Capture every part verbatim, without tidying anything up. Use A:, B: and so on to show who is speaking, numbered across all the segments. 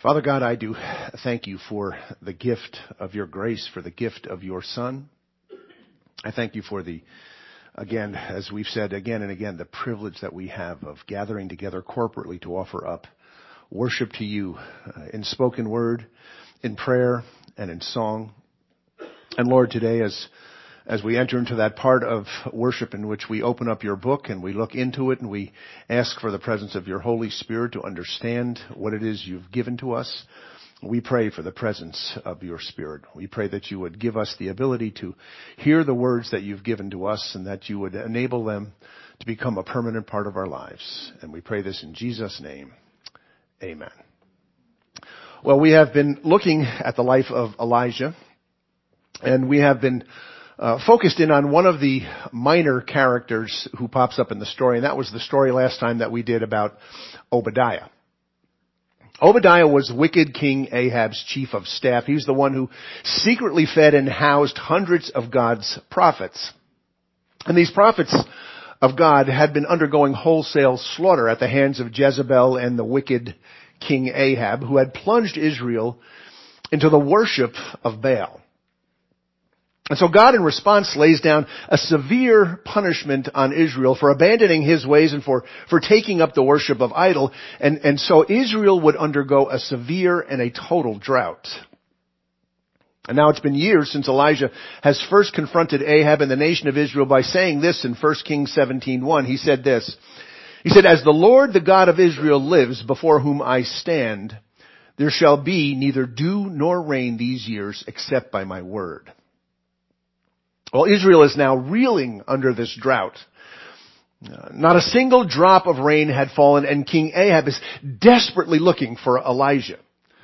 A: Father God, I do thank you for the gift of your grace, for the gift of your Son. I thank you for the, again, as we've said again and again, the privilege that we have of gathering together corporately to offer up worship to you uh, in spoken word, in prayer, and in song. And Lord, today as As we enter into that part of worship in which we open up your book and we look into it and we ask for the presence of your Holy Spirit to understand what it is you've given to us, we pray for the presence of your Spirit. We pray that you would give us the ability to hear the words that you've given to us and that you would enable them to become a permanent part of our lives. And we pray this in Jesus' name. Amen. Well, we have been looking at the life of Elijah, and we have been Uh, focused in on one of the minor characters who pops up in the story, and that was the story last time that we did about Obadiah. Obadiah was wicked King Ahab's chief of staff. He was the one who secretly fed and housed hundreds of God's prophets. And these prophets of God had been undergoing wholesale slaughter at the hands of Jezebel and the wicked King Ahab, who had plunged Israel into the worship of Baal. And so God in response lays down a severe punishment on Israel for abandoning his ways and for, for taking up the worship of idol. And, and so Israel would undergo a severe and a total drought. And now it's been years since Elijah has first confronted Ahab and the nation of Israel by saying this in First Kings seventeen one. He said this. He said, "As the Lord, the God of Israel, lives before whom I stand, there shall be neither dew nor rain these years except by my word." Well, Israel is now reeling under this drought. Uh, not a single drop of rain had fallen, and King Ahab is desperately looking for Elijah.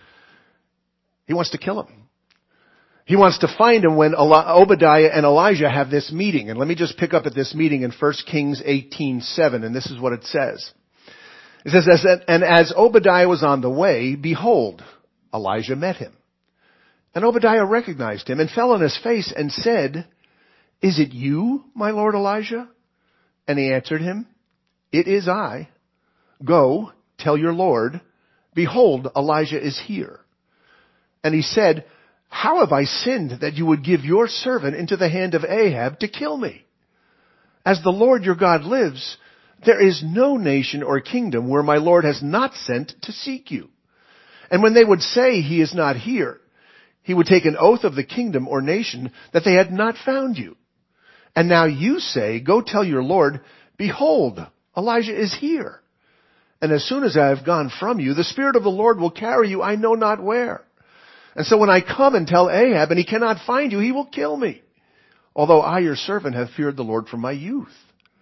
A: He wants to kill him. He wants to find him when Obadiah and Elijah have this meeting. And let me just pick up at this meeting in First Kings eighteen seven, and this is what it says. It says, "And as Obadiah was on the way, behold, Elijah met him. And Obadiah recognized him and fell on his face and said, 'Is it you, my lord Elijah?' And he answered him, 'It is I. Go, tell your lord, behold, Elijah is here.' And he said, 'How have I sinned that you would give your servant into the hand of Ahab to kill me? As the Lord your God lives, there is no nation or kingdom where my lord has not sent to seek you. And when they would say he is not here, he would take an oath of the kingdom or nation that they had not found you. And now you say, go tell your Lord, behold, Elijah is here. And as soon as I have gone from you, the Spirit of the Lord will carry you I know not where. And so when I come and tell Ahab and he cannot find you, he will kill me. Although I, your servant, have feared the Lord from my youth.'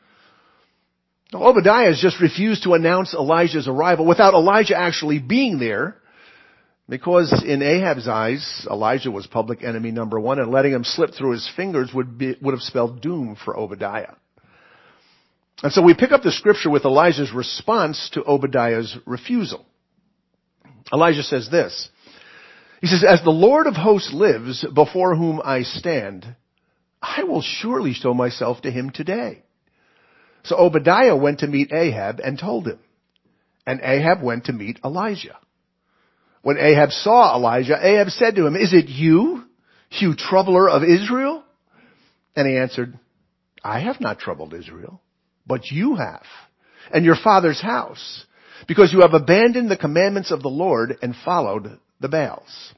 A: Now, Obadiah has just refused to announce Elijah's arrival without Elijah actually being there, because in Ahab's eyes, Elijah was public enemy number one, and letting him slip through his fingers would be, would have spelled doom for Obadiah. And so we pick up the scripture with Elijah's response to Obadiah's refusal. Elijah says this. He says, "As the Lord of hosts lives before whom I stand, I will surely show myself to him today." So Obadiah went to meet Ahab and told him. And Ahab went to meet Elijah. When Ahab saw Elijah, Ahab said to him, "Is it you, you troubler of Israel?" And he answered, "I have not troubled Israel, but you have, and your father's house, because you have abandoned the commandments of the Lord and followed the Baals."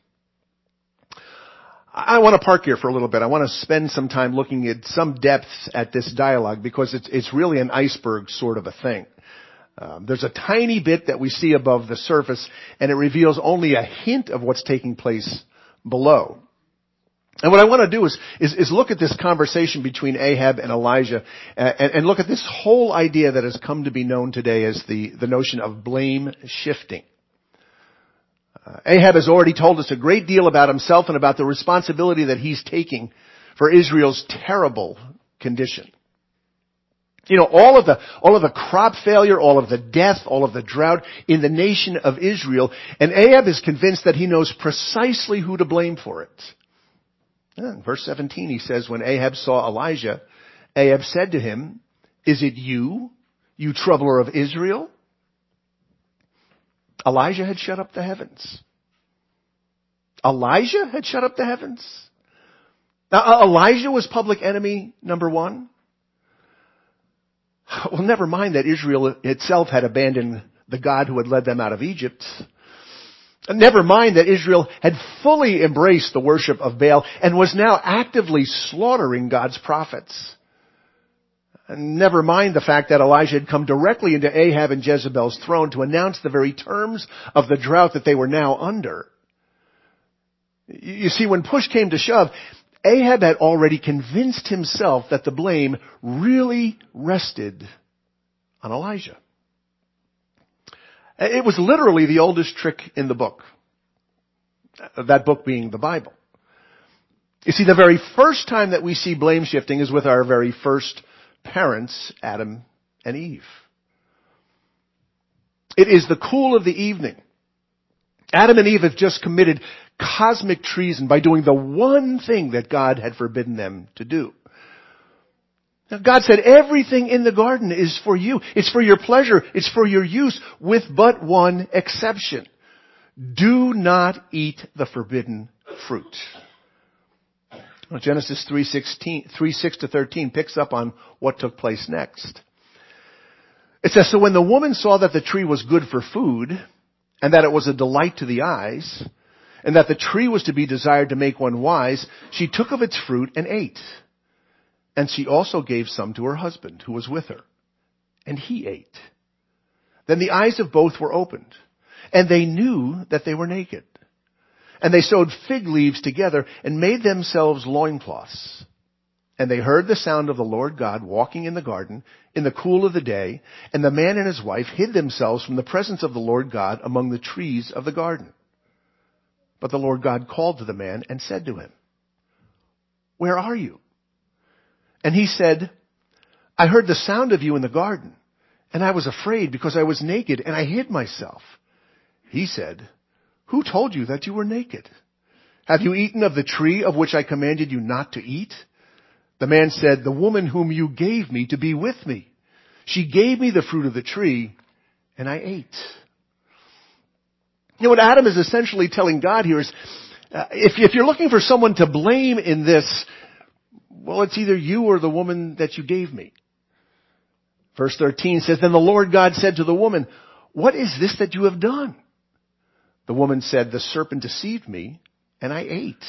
A: I want to park here for a little bit. I want to spend some time looking at some depths at this dialogue, because it's, it's really an iceberg sort of a thing. Um, there's a tiny bit that we see above the surface, and it reveals only a hint of what's taking place below. And what I want to do is, is, is look at this conversation between Ahab and Elijah, uh, and, and look at this whole idea that has come to be known today as the, the notion of blame shifting. Uh, Ahab has already told us a great deal about himself and about the responsibility that he's taking for Israel's terrible condition. You know, all of the, all of the crop failure, all of the death, all of the drought in the nation of Israel. And Ahab is convinced that he knows precisely who to blame for it. In verse seventeen, he says, when Ahab saw Elijah, Ahab said to him, "Is it you, you troubler of Israel?" Elijah had shut up the heavens Elijah had shut up the heavens. Now, Elijah was public enemy number one. Well, never mind that Israel itself had abandoned the God who had led them out of Egypt. Never mind that Israel had fully embraced the worship of Baal and was now actively slaughtering God's prophets. And never mind the fact that Elijah had come directly into Ahab and Jezebel's throne to announce the very terms of the drought that they were now under. You see, when push came to shove, Ahab had already convinced himself that the blame really rested on Elijah. It was literally the oldest trick in the book. That book being the Bible. You see, the very first time that we see blame shifting is with our very first parents, Adam and Eve. It is the cool of the evening. Adam and Eve have just committed cosmic treason by doing the one thing that God had forbidden them to do. Now, God said everything in the garden is for you. It's for your pleasure. It's for your use, with but one exception. Do not eat the forbidden fruit. Well, Genesis three sixteen, three six to thirteen picks up on what took place next. It says, so when the woman saw that the tree was good for food, and that it was a delight to the eyes, and that the tree was to be desired to make one wise, she took of its fruit and ate. And she also gave some to her husband, who was with her, and he ate. Then the eyes of both were opened, and they knew that they were naked. And they sewed fig leaves together and made themselves loincloths. And they heard the sound of the Lord God walking in the garden in the cool of the day, and the man and his wife hid themselves from the presence of the Lord God among the trees of the garden. But the Lord God called to the man and said to him, where are you? And he said, I heard the sound of you in the garden, and I was afraid because I was naked, and I hid myself. He said, who told you that you were naked? Have you eaten of the tree of which I commanded you not to eat? The man said, the woman whom you gave me to be with me, she gave me the fruit of the tree, and I ate. You know, what Adam is essentially telling God here is, uh, if, if you're looking for someone to blame in this, well, it's either you or the woman that you gave me. Verse thirteen says, then the Lord God said to the woman, what is this that you have done? The woman said, the serpent deceived me, and I ate.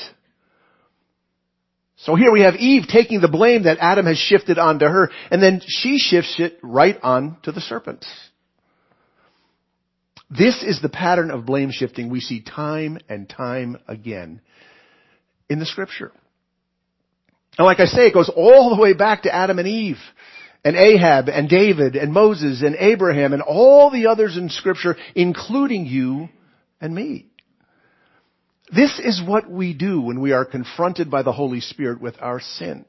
A: So here we have Eve taking the blame that Adam has shifted onto her, and then she shifts it right on to the serpent. This is the pattern of blame shifting we see time and time again in the Scripture. And like I say, it goes all the way back to Adam and Eve, and Ahab, and David, and Moses, and Abraham, and all the others in Scripture, including you and me. This is what we do when we are confronted by the Holy Spirit with our sin.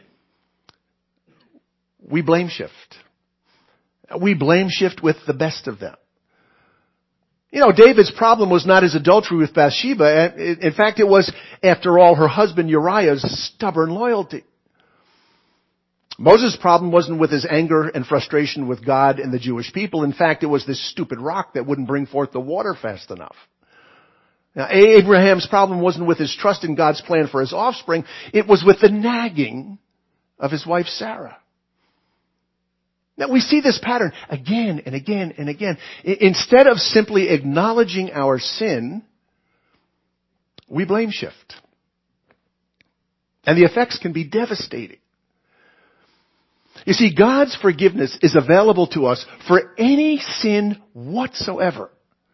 A: We blame shift. We blame shift with the best of them. You know, David's problem was not his adultery with Bathsheba. In fact, it was, after all, her husband Uriah's stubborn loyalty. Moses' problem wasn't with his anger and frustration with God and the Jewish people. In fact, it was this stupid rock that wouldn't bring forth the water fast enough. Now, Abraham's problem wasn't with his trust in God's plan for his offspring. It was with the nagging of his wife Sarah. Now, we see this pattern again and again and again. Instead of simply acknowledging our sin, we blame shift. And the effects can be devastating. You see, God's forgiveness is available to us for any sin whatsoever.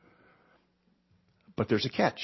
A: But there's a catch.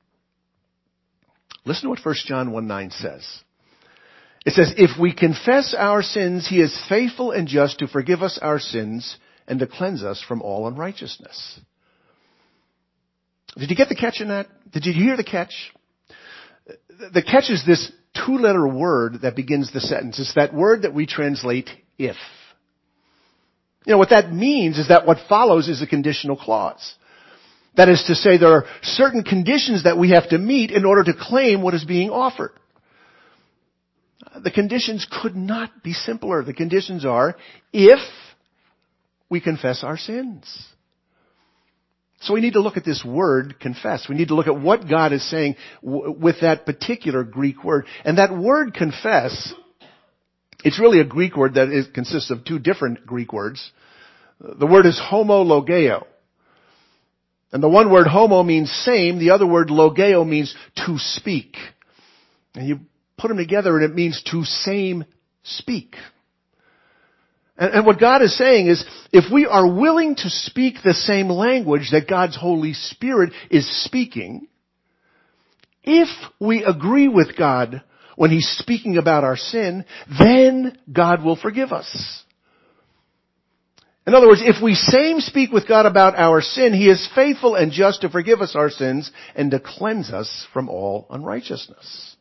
A: Listen to what First John one nine says. It says, if we confess our sins, He is faithful and just to forgive us our sins and to cleanse us from all unrighteousness. Did you get the catch in that? Did you hear the catch? The catch is this two-letter word that begins the sentence. It's that word that we translate if. You know, what that means is that what follows is a conditional clause. That is to say, there are certain conditions that we have to meet in order to claim what is being offered. The conditions could not be simpler. The conditions are, if we confess our sins. So we need to look at this word, confess. We need to look at what God is saying w- with that particular Greek word. And that word confess, it's really a Greek word that is, consists of two different Greek words. The word is homologeo. And the one word homo means same, the other word logeo means to speak. And you put them together and it means to same speak. And, and what God is saying is, if we are willing to speak the same language that God's Holy Spirit is speaking, if we agree with God when He's speaking about our sin, then God will forgive us. In other words, if we same speak with God about our sin, He is faithful and just to forgive us our sins and to cleanse us from all unrighteousness.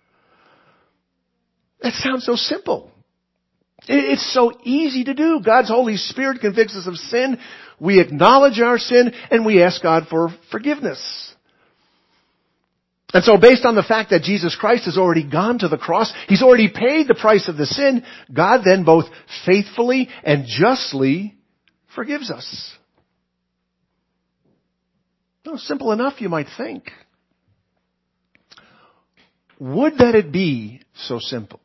A: That sounds so simple. It's so easy to do. God's Holy Spirit convicts us of sin. We acknowledge our sin and we ask God for forgiveness. And so based on the fact that Jesus Christ has already gone to the cross, He's already paid the price of the sin, God then both faithfully and justly forgives us. No, simple enough, you might think. Would that it be so simple?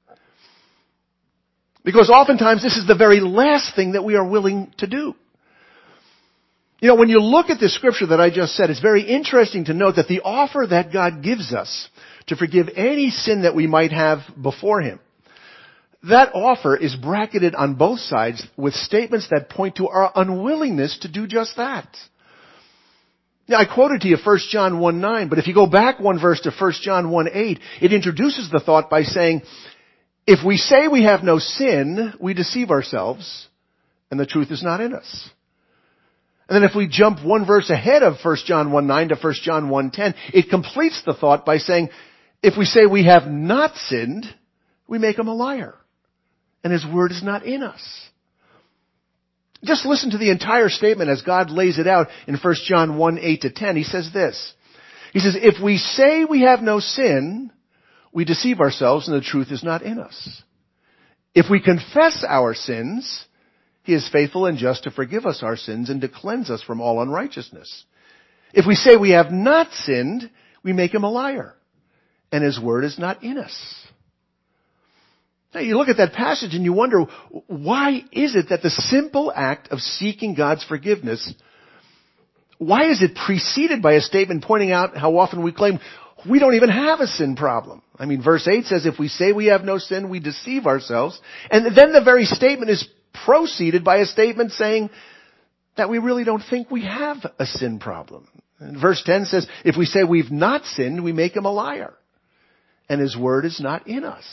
A: Because oftentimes this is the very last thing that we are willing to do. You know, when you look at the scripture that I just said, it's very interesting to note that the offer that God gives us to forgive any sin that we might have before Him, that offer is bracketed on both sides with statements that point to our unwillingness to do just that. Now, I quoted to you First John one nine, but if you go back one verse to First John one eight, it introduces the thought by saying, if we say we have no sin, we deceive ourselves, and the truth is not in us. And then if we jump one verse ahead of First John one nine to First John one ten, it completes the thought by saying, if we say we have not sinned, we make Him a liar, and His word is not in us. Just listen to the entire statement as God lays it out in First John one eight to ten. He says this. He says, if we say we have no sin, we deceive ourselves and the truth is not in us. If we confess our sins, He is faithful and just to forgive us our sins and to cleanse us from all unrighteousness. If we say we have not sinned, we make Him a liar, and His word is not in us. Now you look at that passage and you wonder, why is it that the simple act of seeking God's forgiveness, why is it preceded by a statement pointing out how often we claim we don't even have a sin problem? I mean, verse eight says, if we say we have no sin, we deceive ourselves. And then the very statement is preceded by a statement saying that we really don't think we have a sin problem. And verse ten says, if we say we've not sinned, we make Him a liar, and His word is not in us.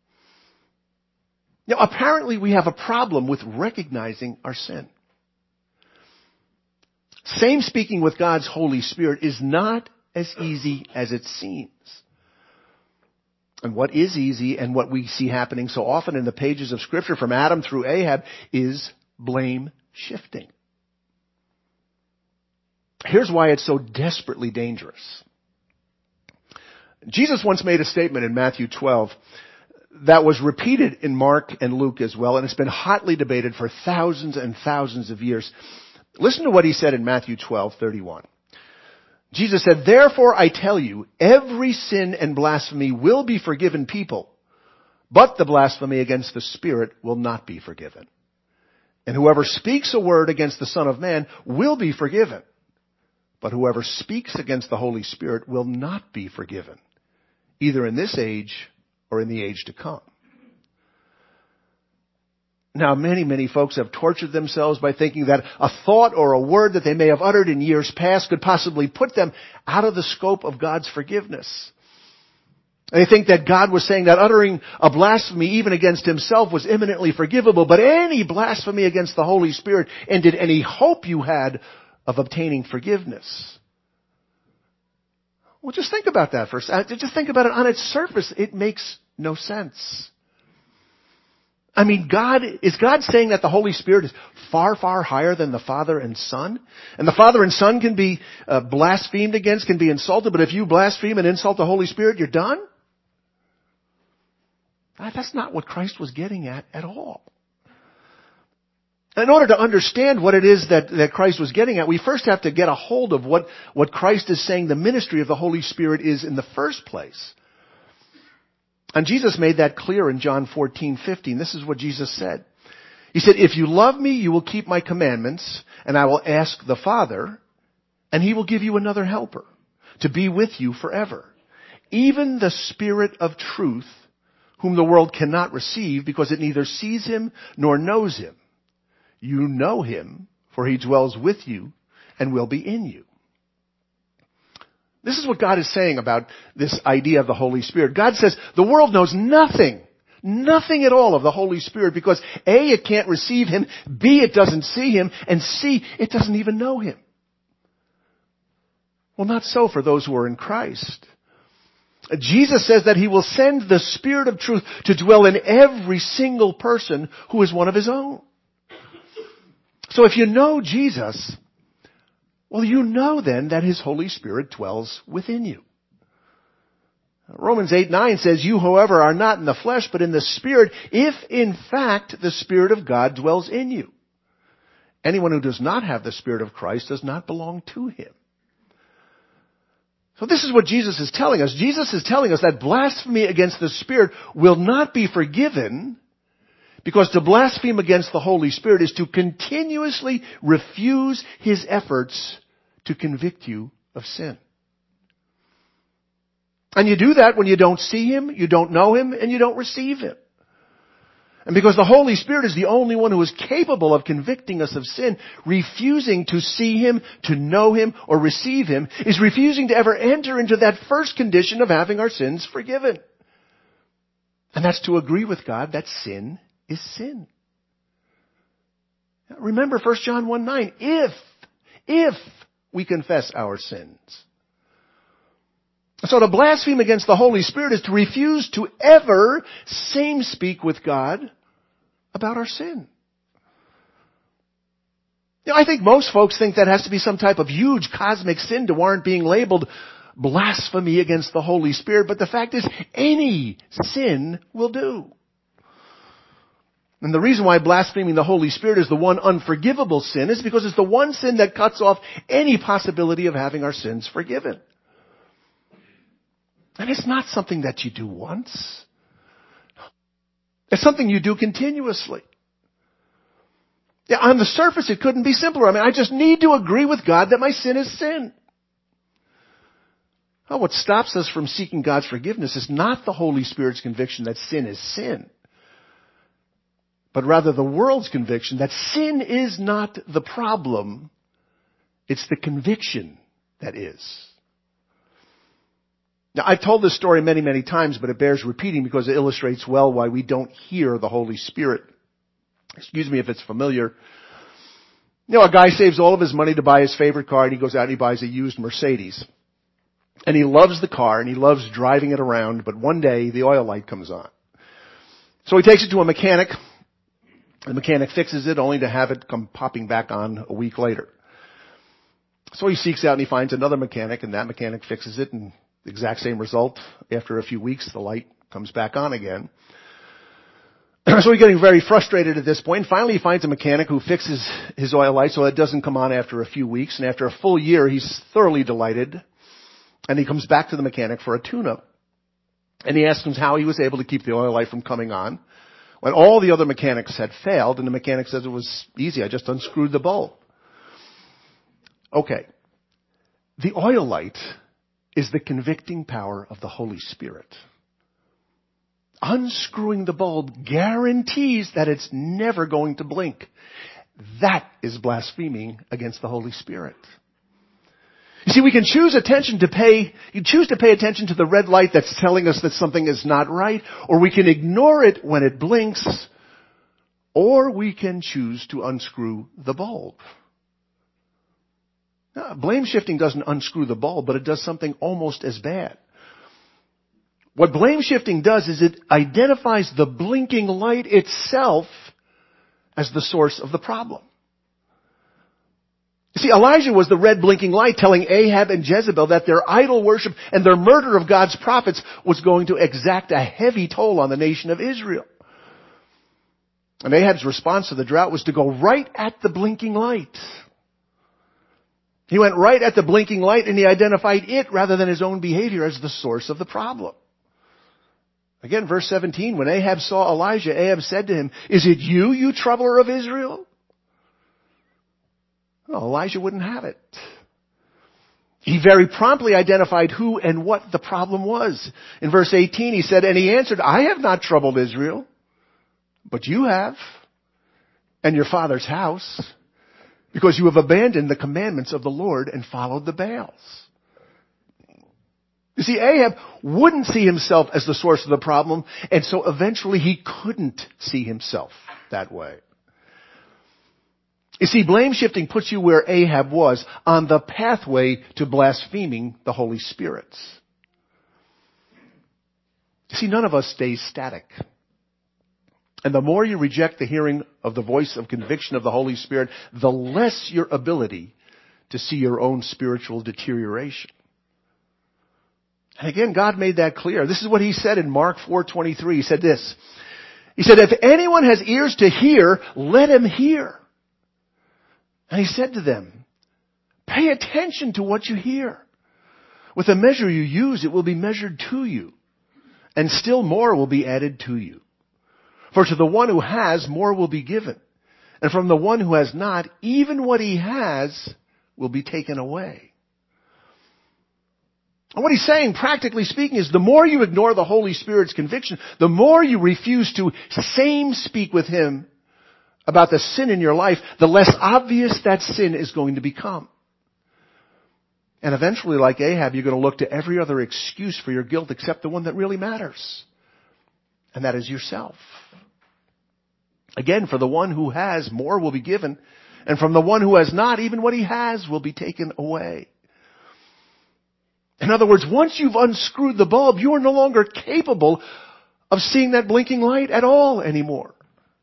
A: Now, apparently we have a problem with recognizing our sin. Same speaking with God's Holy Spirit is not as easy as it seems. And what is easy and what we see happening so often in the pages of Scripture from Adam through Ahab is blame shifting. Here's why it's so desperately dangerous. Jesus once made a statement in Matthew twelve that was repeated in Mark and Luke as well, and it's been hotly debated for thousands and thousands of years. Listen to what He said in Matthew twelve thirty-one. Jesus said, therefore I tell you, every sin and blasphemy will be forgiven people, but the blasphemy against the Spirit will not be forgiven. And whoever speaks a word against the Son of Man will be forgiven, but whoever speaks against the Holy Spirit will not be forgiven, either in this age or in the age to come. Now, many, many folks have tortured themselves by thinking that a thought or a word that they may have uttered in years past could possibly put them out of the scope of God's forgiveness. They think that God was saying that uttering a blasphemy even against Himself was imminently forgivable, but any blasphemy against the Holy Spirit ended any hope you had of obtaining forgiveness. Well, just think about that for a second. Just think about it on its surface. It makes no sense. I mean, God, is God saying that the Holy Spirit is far, far higher than the Father and Son? And the Father and Son can be uh, blasphemed against, can be insulted, but if you blaspheme and insult the Holy Spirit, you're done? That's not what Christ was getting at at all. In order to understand what it is that, that Christ was getting at, we first have to get a hold of what, what Christ is saying the ministry of the Holy Spirit is in the first place. And Jesus made that clear in John fourteen fifteen. This is what Jesus said. He said, if you love me, you will keep my commandments, and I will ask the Father, and he will give you another helper to be with you forever. Even the Spirit of truth, whom the world cannot receive because it neither sees him nor knows him. You know him, for he dwells with you and will be in you. This is what God is saying about this idea of the Holy Spirit. God says the world knows nothing, nothing at all of the Holy Spirit because A, it can't receive him, B, it doesn't see him, and C, it doesn't even know him. Well, not so for those who are in Christ. Jesus says that he will send the Spirit of truth to dwell in every single person who is one of his own. So if you know Jesus, well, you know then that his Holy Spirit dwells within you. Romans eight nine says, you, however, are not in the flesh, but in the Spirit, if in fact the Spirit of God dwells in you. Anyone who does not have the Spirit of Christ does not belong to him. So this is what Jesus is telling us. Jesus is telling us that blasphemy against the Spirit will not be forgiven, because to blaspheme against the Holy Spirit is to continuously refuse his efforts to convict you of sin. And you do that when you don't see him, you don't know him, and you don't receive him. And because the Holy Spirit is the only one who is capable of convicting us of sin, refusing to see him, to know him, or receive him, is refusing to ever enter into that first condition of having our sins forgiven. And that's to agree with God that sin is sin. Remember First John one nine, if, if we confess our sins. So to blaspheme against the Holy Spirit is to refuse to ever same speak with God about our sin. You know, I think most folks think that has to be some type of huge cosmic sin to warrant being labeled blasphemy against the Holy Spirit, but the fact is any sin will do. And the reason why blaspheming the Holy Spirit is the one unforgivable sin is because it's the one sin that cuts off any possibility of having our sins forgiven. And it's not something that you do once. It's something you do continuously. Yeah, on the surface, it couldn't be simpler. I mean, I just need to agree with God that my sin is sin. Well, what stops us from seeking God's forgiveness is not the Holy Spirit's conviction that sin is sin, but rather the world's conviction that sin is not the problem. It's the conviction that is. Now, I've told this story many, many times, but it bears repeating because it illustrates well why we don't hear the Holy Spirit. Excuse me if it's familiar. You know, a guy saves all of his money to buy his favorite car, and he goes out and he buys a used Mercedes. And he loves the car, and he loves driving it around, but one day the oil light comes on. So he takes it to a mechanic. The mechanic fixes it, only to have it come popping back on a week later. So he seeks out and he finds another mechanic, and that mechanic fixes it, and the exact same result. After a few weeks, the light comes back on again. So he's getting very frustrated at this point. Finally, he finds a mechanic who fixes his oil light so it doesn't come on after a few weeks. And after a full year, he's thoroughly delighted. And he comes back to the mechanic for a tune-up. And he asks him how he was able to keep the oil light from coming on when all the other mechanics had failed. And the mechanic says it was easy. I just unscrewed the bulb. Okay. The oil light is the convicting power of the Holy Spirit. Unscrewing the bulb guarantees that it's never going to blink. That is blaspheming against the Holy Spirit. You see, we can choose attention to pay, you choose to pay attention to the red light that's telling us that something is not right, or we can ignore it when it blinks, or we can choose to unscrew the bulb. Now, blame shifting doesn't unscrew the bulb, but it does something almost as bad. What blame shifting does is it identifies the blinking light itself as the source of the problem. You see, Elijah was the red blinking light telling Ahab and Jezebel that their idol worship and their murder of God's prophets was going to exact a heavy toll on the nation of Israel. And Ahab's response to the drought was to go right at the blinking light. He went right at the blinking light and he identified it rather than his own behavior as the source of the problem. Again, verse seventeen, when Ahab saw Elijah, Ahab said to him, "Is it you, you troubler of Israel?" Well, Elijah wouldn't have it. He very promptly identified who and what the problem was. In verse eighteen, he said, and he answered, "I have not troubled Israel, but you have, and your father's house, because you have abandoned the commandments of the Lord and followed the Baals." You see, Ahab wouldn't see himself as the source of the problem, and so eventually he couldn't see himself that way. You see, blame shifting puts you where Ahab was, on the pathway to blaspheming the Holy Spirit. You see, none of us stays static. And the more you reject the hearing of the voice of conviction of the Holy Spirit, the less your ability to see your own spiritual deterioration. And again, God made that clear. This is what he said in Mark four twenty-three. He said this. He said, "If anyone has ears to hear, let him hear." And he said to them, "Pay attention to what you hear. With the measure you use, it will be measured to you, and still more will be added to you. For to the one who has, more will be given. And from the one who has not, even what he has will be taken away." And what he's saying, practically speaking, is the more you ignore the Holy Spirit's conviction, the more you refuse to same speak with him about the sin in your life, the less obvious that sin is going to become. And eventually, like Ahab, you're going to look to every other excuse for your guilt except the one that really matters. And that is yourself. Again, for the one who has, more will be given. And from the one who has not, even what he has will be taken away. In other words, once you've unscrewed the bulb, you are no longer capable of seeing that blinking light at all anymore.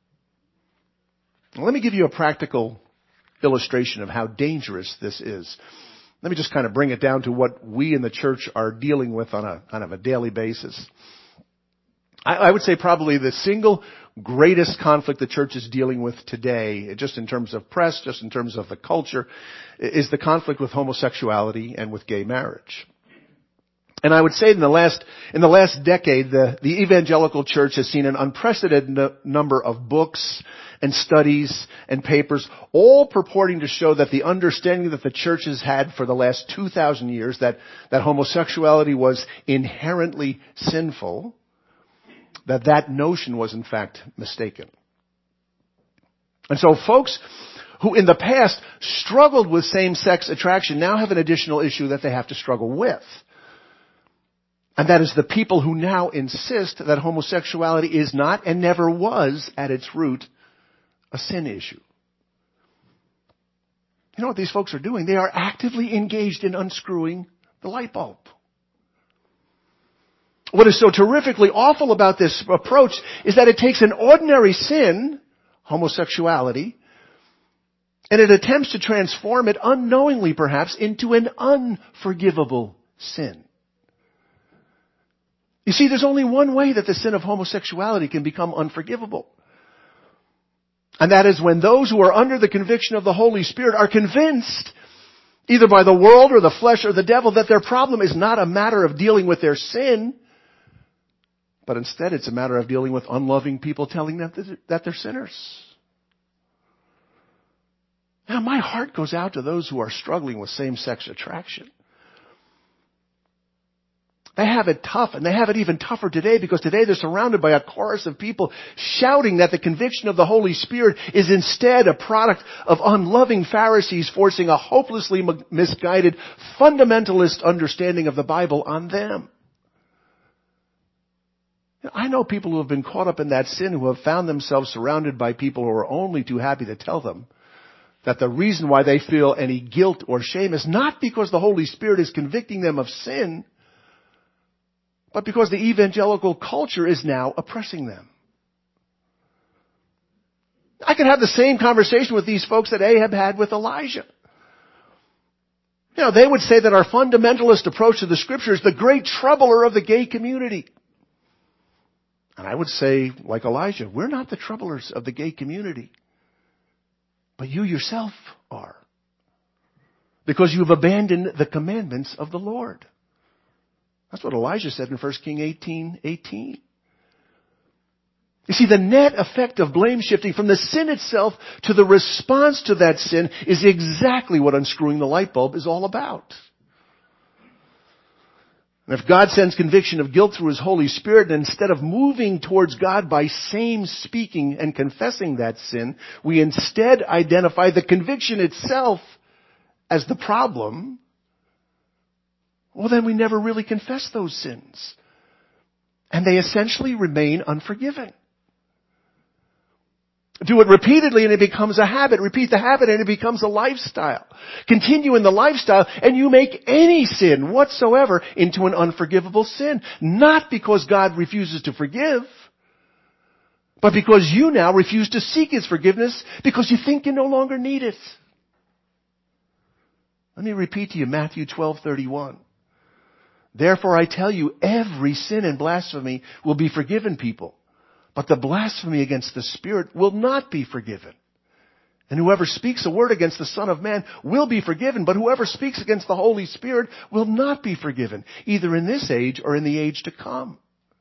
A: Let me give you a practical illustration of how dangerous this is. Let me just kind of bring it down to what we in the church are dealing with on a kind of a daily basis. I, I would say probably the single greatest conflict the church is dealing with today, just in terms of press, just in terms of the culture, is the conflict with homosexuality and with gay marriage. And I would say in the last, in the last decade, the, the evangelical church has seen an unprecedented n- number of books and studies and papers, all purporting to show that the understanding that the church has had for the last two thousand years, that, that homosexuality was inherently sinful, that that notion was in fact mistaken. And so folks who in the past struggled with same-sex attraction now have an additional issue that they have to struggle with. And that is the people who now insist that homosexuality is not and never was at its root a sin issue. You know what these folks are doing? They are actively engaged in unscrewing the light bulb. What is so terrifically awful about this approach is that it takes an ordinary sin, homosexuality, and it attempts to transform it unknowingly perhaps into an unforgivable sin. You see, there's only one way that the sin of homosexuality can become unforgivable. And that is when those who are under the conviction of the Holy Spirit are convinced, either by the world or the flesh or the devil, that their problem is not a matter of dealing with their sin, but instead it's a matter of dealing with unloving people telling them that they're sinners. Now, my heart goes out to those who are struggling with same-sex attraction. They have it tough, and they have it even tougher today because today they're surrounded by a chorus of people shouting that the conviction of the Holy Spirit is instead a product of unloving Pharisees forcing a hopelessly misguided fundamentalist understanding of the Bible on them. I know people who have been caught up in that sin who have found themselves surrounded by people who are only too happy to tell them that the reason why they feel any guilt or shame is not because the Holy Spirit is convicting them of sin, but because the evangelical culture is now oppressing them. I could have the same conversation with these folks that Ahab had with Elijah. You know, they would say that our fundamentalist approach to the Scripture is the great troubler of the gay community. And I would say, like Elijah, we're not the troublers of the gay community. But you yourself are. Because you've abandoned the commandments of the Lord. That's what Elijah said in First Kings eighteen eighteen. You see, the net effect of blame shifting from the sin itself to the response to that sin is exactly what unscrewing the light bulb is all about. And if God sends conviction of guilt through His Holy Spirit, and instead of moving towards God by same speaking and confessing that sin, we instead identify the conviction itself as the problem, well, then we never really confess those sins. And they essentially remain unforgiven. Do it repeatedly and it becomes a habit. Repeat the habit and it becomes a lifestyle. Continue in the lifestyle and you make any sin whatsoever into an unforgivable sin. Not because God refuses to forgive, but because you now refuse to seek His forgiveness because you think you no longer need it. Let me repeat to you Matthew twelve thirty-one. Therefore I tell you, every sin and blasphemy will be forgiven people. But the blasphemy against the Spirit will not be forgiven. And whoever speaks a word against the Son of Man will be forgiven, but whoever speaks against the Holy Spirit will not be forgiven, either in this age or in the age to come.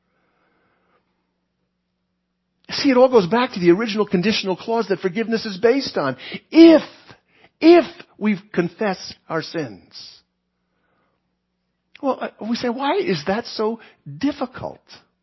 A: See, it all goes back to the original conditional clause that forgiveness is based on. If, if we confess our sins. Well, we say, why is that so difficult?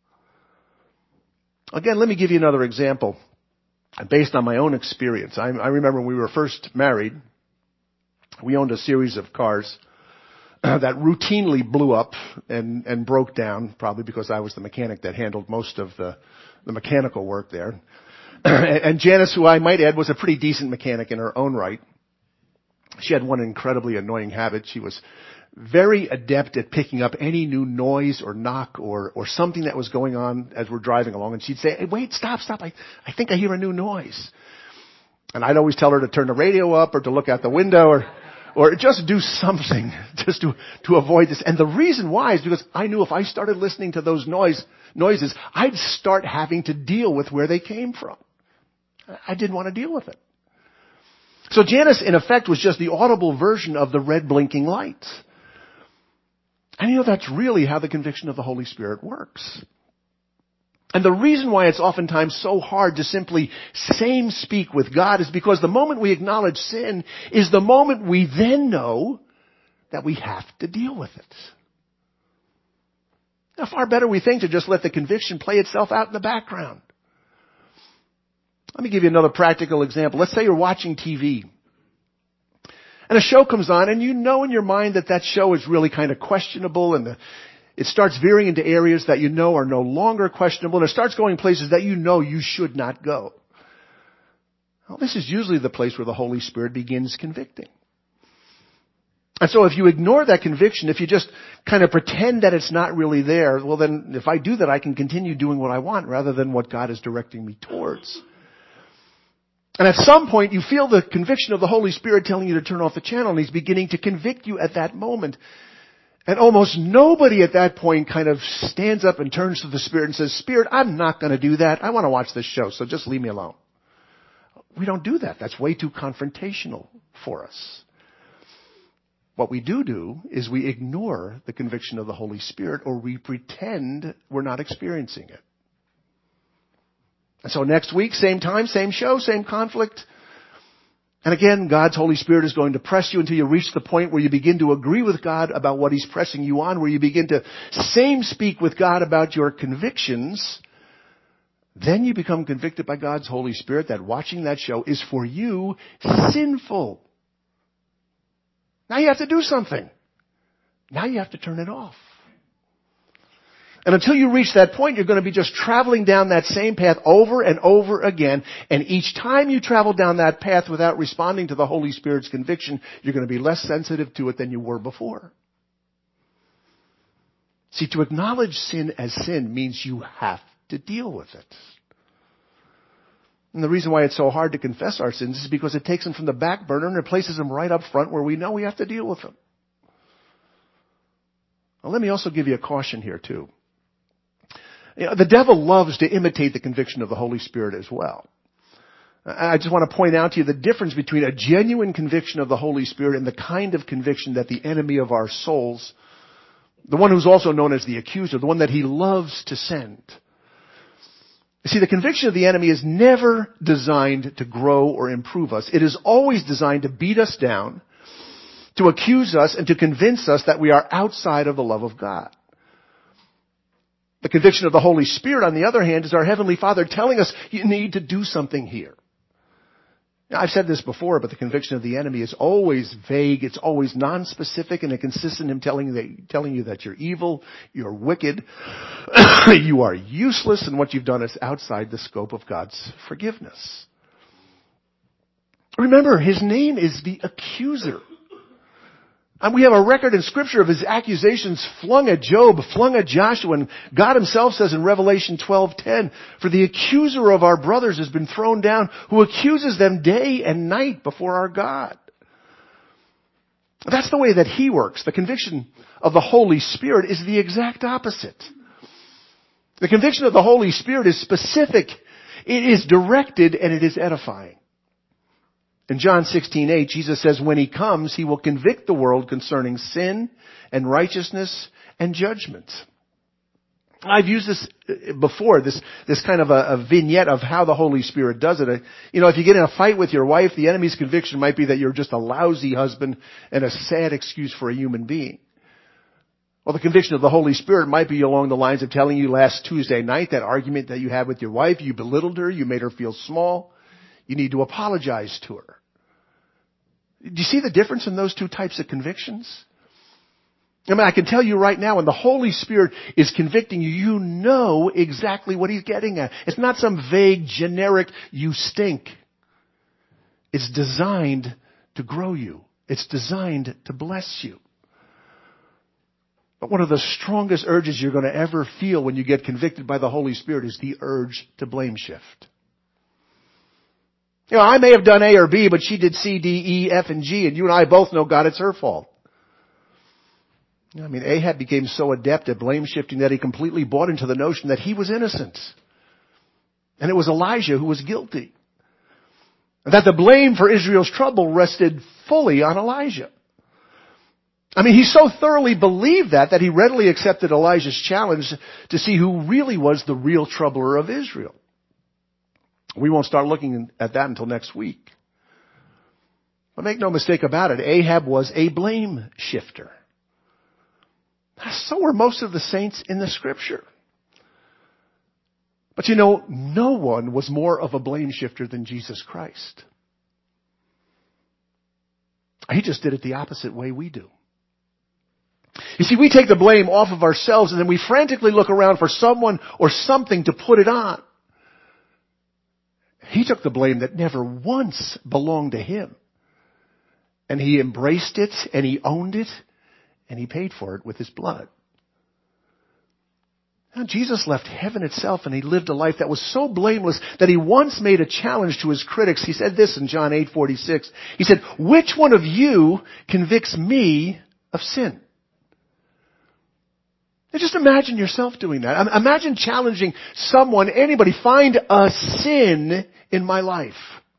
A: Again, let me give you another example based on my own experience. I, I remember when we were first married, we owned a series of cars uh, that routinely blew up and, and broke down, probably because I was the mechanic that handled most of the, the mechanical work there. And Janice, who I might add, was a pretty decent mechanic in her own right. She had one incredibly annoying habit. She was very adept at picking up any new noise or knock or, or something that was going on as we're driving along. And she'd say, hey, wait, stop, stop. I, I think I hear a new noise. And I'd always tell her to turn the radio up or to look out the window or, or just do something just to, to avoid this. And the reason why is because I knew if I started listening to those noise, noises, I'd start having to deal with where they came from. I didn't want to deal with it. So Janice, in effect, was just the audible version of the red blinking lights. And you know, that's really how the conviction of the Holy Spirit works. And the reason why it's oftentimes so hard to simply same speak with God is because the moment we acknowledge sin is the moment we then know that we have to deal with it. Now, far better, we think, to just let the conviction play itself out in the background. Let me give you another practical example. Let's say you're watching T V. And a show comes on and you know in your mind that that show is really kind of questionable and the, it starts veering into areas that you know are no longer questionable and it starts going places that you know you should not go. Well, this is usually the place where the Holy Spirit begins convicting. And so if you ignore that conviction, if you just kind of pretend that it's not really there, well then if I do that, I can continue doing what I want rather than what God is directing me towards. And at some point, you feel the conviction of the Holy Spirit telling you to turn off the channel, and He's beginning to convict you at that moment. And almost nobody at that point kind of stands up and turns to the Spirit and says, Spirit, I'm not going to do that. I want to watch this show, so just leave me alone. We don't do that. That's way too confrontational for us. What we do do is we ignore the conviction of the Holy Spirit, or we pretend we're not experiencing it. And so next week, same time, same show, same conflict. And again, God's Holy Spirit is going to press you until you reach the point where you begin to agree with God about what He's pressing you on, where you begin to same speak with God about your convictions. Then you become convicted by God's Holy Spirit that watching that show is for you sinful. Now you have to do something. Now you have to turn it off. And until you reach that point, you're going to be just traveling down that same path over and over again. And each time you travel down that path without responding to the Holy Spirit's conviction, you're going to be less sensitive to it than you were before. See, to acknowledge sin as sin means you have to deal with it. And the reason why it's so hard to confess our sins is because it takes them from the back burner and it places them right up front where we know we have to deal with them. Well, let me also give you a caution here too. You know, the devil loves to imitate the conviction of the Holy Spirit as well. I just want to point out to you the difference between a genuine conviction of the Holy Spirit and the kind of conviction that the enemy of our souls, the one who's also known as the accuser, the one that he loves to send. You see, the conviction of the enemy is never designed to grow or improve us. It is always designed to beat us down, to accuse us, and to convince us that we are outside of the love of God. The conviction of the Holy Spirit, on the other hand, is our Heavenly Father telling us, you need to do something here. Now, I've said this before, but the conviction of the enemy is always vague, it's always non-specific, and it consists in him telling you that, telling you that you're evil, you're wicked, you are useless, and what you've done is outside the scope of God's forgiveness. Remember, his name is the accuser. And we have a record in Scripture of his accusations flung at Job, flung at Joshua, and God himself says in Revelation twelve ten, "For the accuser of our brothers has been thrown down, who accuses them day and night before our God." That's the way that he works. The conviction of the Holy Spirit is the exact opposite. The conviction of the Holy Spirit is specific, it is directed, and it is edifying. In John sixteen eight, Jesus says, when he comes, he will convict the world concerning sin and righteousness and judgment. I've used this before, this, this kind of a, a vignette of how the Holy Spirit does it. You know, if you get in a fight with your wife, the enemy's conviction might be that you're just a lousy husband and a sad excuse for a human being. Well, the conviction of the Holy Spirit might be along the lines of telling you last Tuesday night, that argument that you had with your wife, you belittled her, you made her feel small. You need to apologize to her. Do you see the difference in those two types of convictions? I mean, I can tell you right now, when the Holy Spirit is convicting you, you know exactly what he's getting at. It's not some vague, generic, you stink. It's designed to grow you. It's designed to bless you. But one of the strongest urges you're going to ever feel when you get convicted by the Holy Spirit is the urge to blame shift. You know, I may have done A or B, but she did C, D, E, F, and G, and you and I both know, God, it's her fault. You know, I mean, Ahab became so adept at blame shifting that he completely bought into the notion that he was innocent. And it was Elijah who was guilty. And that the blame for Israel's trouble rested fully on Elijah. I mean, he so thoroughly believed that, that he readily accepted Elijah's challenge to see who really was the real troubler of Israel. We won't start looking at that until next week. But make no mistake about it, Ahab was a blame shifter. So were most of the saints in the Scripture. But you know, no one was more of a blame shifter than Jesus Christ. He just did it the opposite way we do. You see, we take the blame off of ourselves and then we frantically look around for someone or something to put it on. He took the blame that never once belonged to him. And he embraced it, and he owned it, and he paid for it with his blood. Now, Jesus left heaven itself, and he lived a life that was so blameless that he once made a challenge to his critics. He said this in John eight forty-six. He said, "Which one of you convicts me of sin?" Now just imagine yourself doing that. Imagine challenging someone, anybody, find a sin in my life.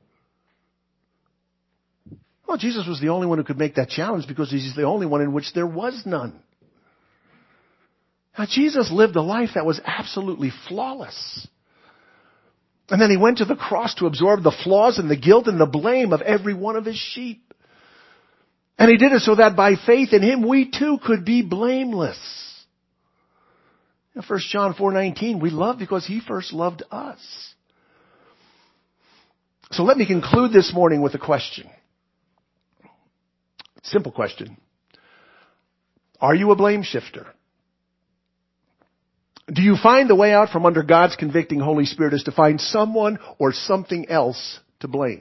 A: Well, Jesus was the only one who could make that challenge because he's the only one in which there was none. Now, Jesus lived a life that was absolutely flawless. And then he went to the cross to absorb the flaws and the guilt and the blame of every one of his sheep. And he did it so that by faith in him, we too could be blameless. First John four nineteen, we love because he first loved us. So let me conclude this morning with a question. Simple question. Are you a blame shifter? Do you find the way out from under God's convicting Holy Spirit is to find someone or something else to blame?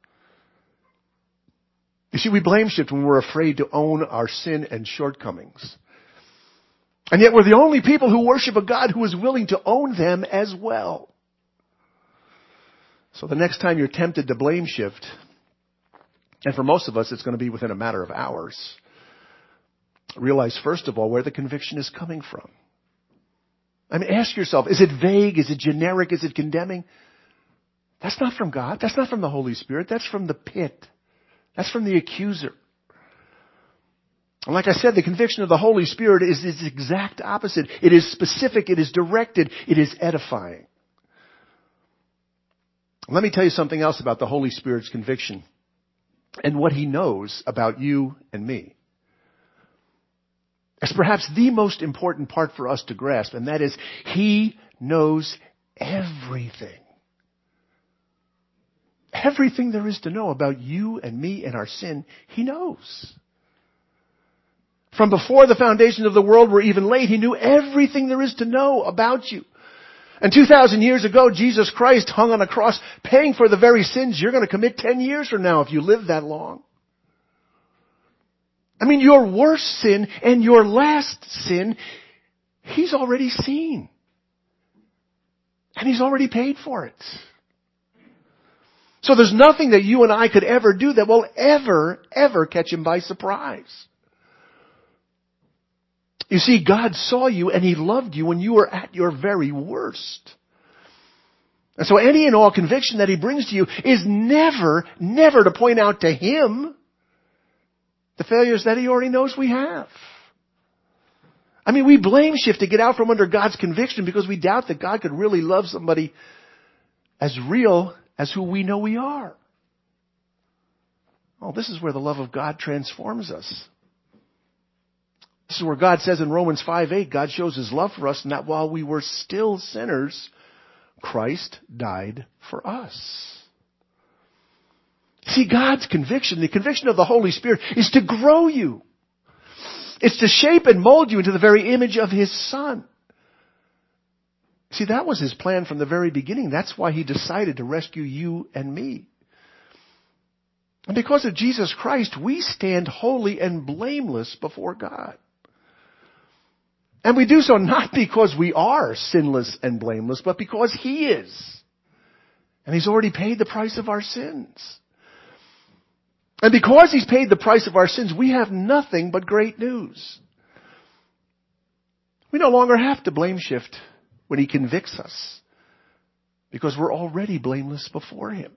A: You see, we blame shift when we're afraid to own our sin and shortcomings. And yet we're the only people who worship a God who is willing to own them as well. So the next time you're tempted to blame shift, and for most of us it's going to be within a matter of hours, realize first of all where the conviction is coming from. I mean, ask yourself, is it vague? Is it generic? Is it condemning? That's not from God. That's not from the Holy Spirit. That's from the pit. That's from the accuser. And like I said, the conviction of the Holy Spirit is its exact opposite. It is specific. It is directed. It is edifying. Let me tell you something else about the Holy Spirit's conviction and what He knows about you and me. It's perhaps the most important part for us to grasp, and that is He knows everything. Everything there is to know about you and me and our sin, He knows. From before the foundations of the world were even laid, He knew everything there is to know about you. And two thousand years ago, Jesus Christ hung on a cross, paying for the very sins you're going to commit ten years from now if you live that long. I mean, your worst sin and your last sin, He's already seen. And He's already paid for it. So there's nothing that you and I could ever do that will ever, ever catch Him by surprise. You see, God saw you and He loved you when you were at your very worst. And so any and all conviction that He brings to you is never, never to point out to Him the failures that He already knows we have. I mean, we blame shift to get out from under God's conviction because we doubt that God could really love somebody as real as who we know we are. Oh, this is where the love of God transforms us. This is where God says in Romans five eight, God shows His love for us, and that while we were still sinners, Christ died for us. See, God's conviction, the conviction of the Holy Spirit, is to grow you. It's to shape and mold you into the very image of His Son. See, that was His plan from the very beginning. That's why He decided to rescue you and me. And because of Jesus Christ, we stand holy and blameless before God. And we do so not because we are sinless and blameless, but because He is. And He's already paid the price of our sins. And because He's paid the price of our sins, we have nothing but great news. We no longer have to blame shift when He convicts us, because we're already blameless before Him.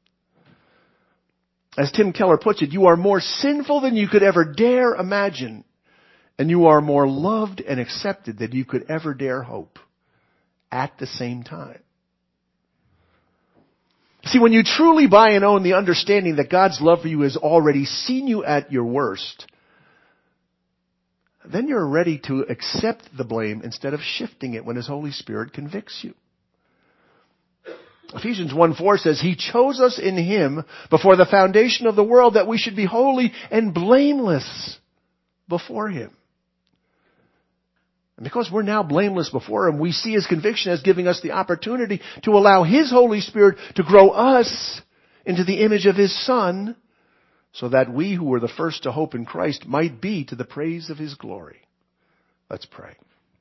A: As Tim Keller puts it, you are more sinful than you could ever dare imagine, and you are more loved and accepted than you could ever dare hope at the same time. See, when you truly buy and own the understanding that God's love for you has already seen you at your worst, then you're ready to accept the blame instead of shifting it when His Holy Spirit convicts you. Ephesians one four says, He chose us in Him before the foundation of the world that we should be holy and blameless before Him. And because we're now blameless before Him, we see His conviction as giving us the opportunity to allow His Holy Spirit to grow us into the image of His Son, so that we who were the first to hope in Christ might be to the praise of His glory. Let's pray.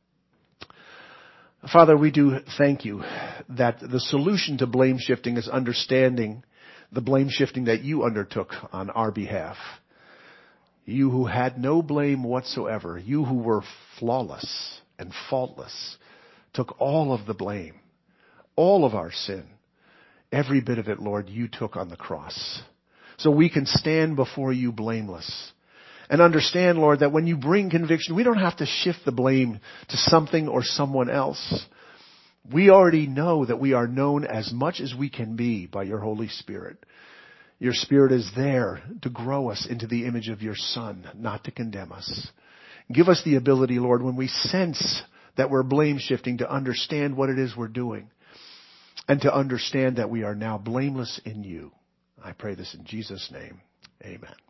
A: Father, we do thank You that the solution to blame shifting is understanding the blame shifting that You undertook on our behalf. You who had no blame whatsoever, You who were flawless and faultless, took all of the blame, all of our sin, every bit of it, Lord, You took on the cross. So we can stand before You blameless. And understand, Lord, that when You bring conviction, we don't have to shift the blame to something or someone else. We already know that we are known as much as we can be by Your Holy Spirit. Your Spirit is there to grow us into the image of Your Son, not to condemn us. Give us the ability, Lord, when we sense that we're blame shifting, to understand what it is we're doing, and to understand that we are now blameless in You. I pray this in Jesus' name. Amen.